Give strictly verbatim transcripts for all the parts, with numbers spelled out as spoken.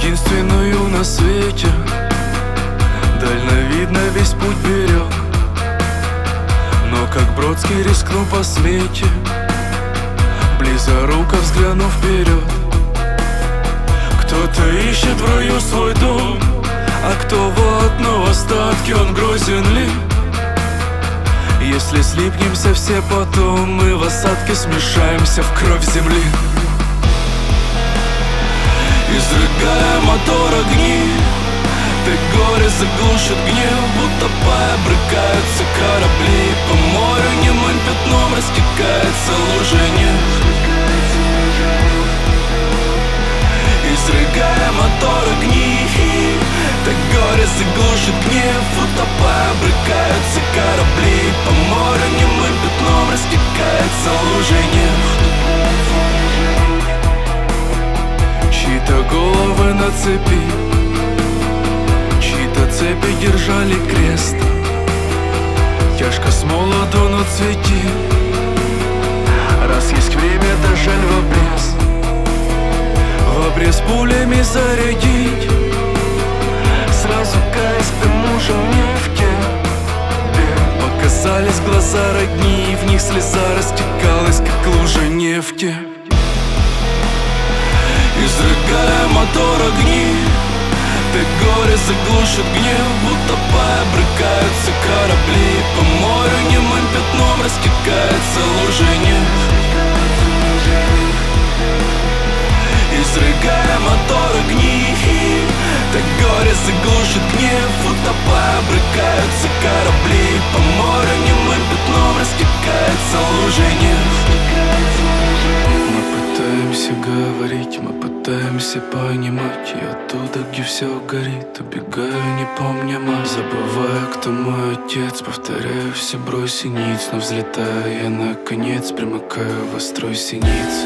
единственную на свете. Дальновидно весь путь берег, но как Бродский рискнул по смете, близоруко взглянув вперед. Кто-то ищет в раю свой дом, а кто в одном остатке, он грозен ли? Если слипнемся все потом, мы в осадке смешаемся в кровь земли. Изрыгая мотор огни, ты горе заглушит гнев, будто пая брыкаются корабли. По морю немым пятном растекается лужа нефть. Изрыгая мотор огни, так горе заглушит гнев, утопая брыкаются корабли. По морю немым пятном растекается лужа нефть. Чьи-то головы на цепи, чьи-то цепи держали крест. Тяжко с молоду, но цвети, раз есть время, да жаль в обрез. В обрез пулями зарядить, сразу каясь к тому же в нефти. Показались глаза родни, в них слеза растекалась, как лужа нефти. Изрыгая мотор огни, ты горе заглушит гнев, будто пая брыкаются корабли. По морю немым пятном растекается лужа нефть. Изрыгая мотор огни, так горе заглушит гнев, утопая брыкаются корабли. По морю немым пятном растекается лужа нефть. Мы пытаемся говорить, мы пытаемся понимать, и оттуда, где все горит, убегаю, не помня мать. Забываю, кто мой отец, повторяю все брось ниц, но взлетая я наконец примыкаю в острой синиц.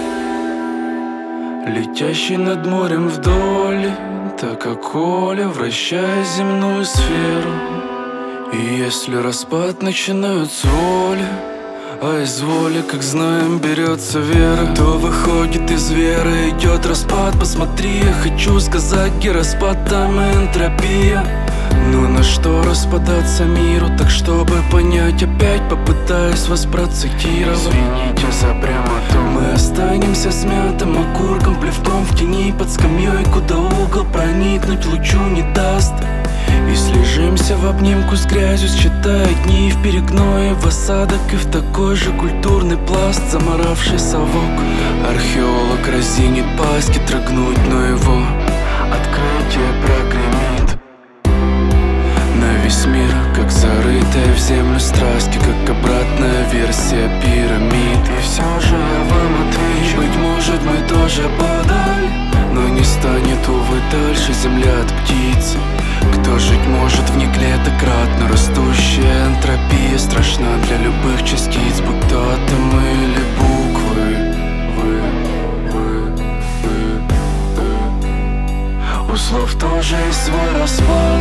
Летящий над морем вдоль, так как Оля, вращая земную сферу. И если распад начинают с воли, а из воли, как знаем, берется вера, то выходит из веры, идет распад. Посмотри, я хочу сказать, где распад, там энтропия. Но на что распадаться миру, так чтобы понять, опять попытаюсь вас процитировать. Извините за прямоту. Мы останемся смятым окурком, плевком в тени под скамьей, куда угол проникнуть лучу не даст. И слежимся в обнимку с грязью, считая дни в перегное, в осадок и в такой же культурный пласт. Заморавший совок, археолог разинит пасть, трогнуть, но его открытие прогремит на весь мир, как зарытая в землю страсти, как обратная версия пирамид. И все же я вам отвечу, быть может, мы тоже подали, но не станет, увы, дальше земля от птицы. Кто жить может вне клеток, кратно растущая энтропия страшна для любых частиц, будь то атомы или буквы. Вы, вы, вы, вы. У слов тоже есть свой распад.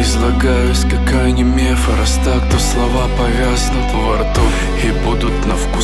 Излагаюсь, как онемев, а раз так, то слова повязнут во рту и будут на вкус